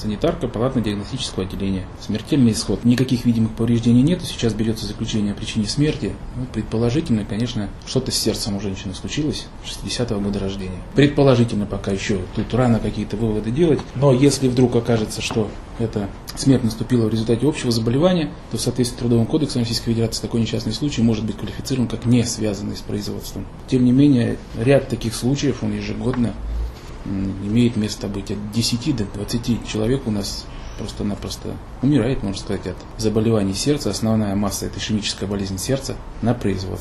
санитарка палатно-диагностического отделения. Смертельный исход. Никаких видимых повреждений нет. Сейчас берется заключение о причине смерти. Предположительно, конечно, что-то с сердцем у женщины случилось, 60-го года рождения. Предположительно, пока еще тут рано какие-то выводы делать. Но если вдруг окажется, что эта смерть наступила в результате общего заболевания, то в соответствии с Трудовым кодексом Российской Федерации такой несчастный случай может быть квалифицирован как не связанный с производством. Тем не менее, ряд таких случаев, он ежегодно имеет место быть. От 10 до 20 человек у нас просто-напросто умирает, можно сказать, от заболеваний сердца. Основная масса – это ишемическая болезнь сердца на производстве.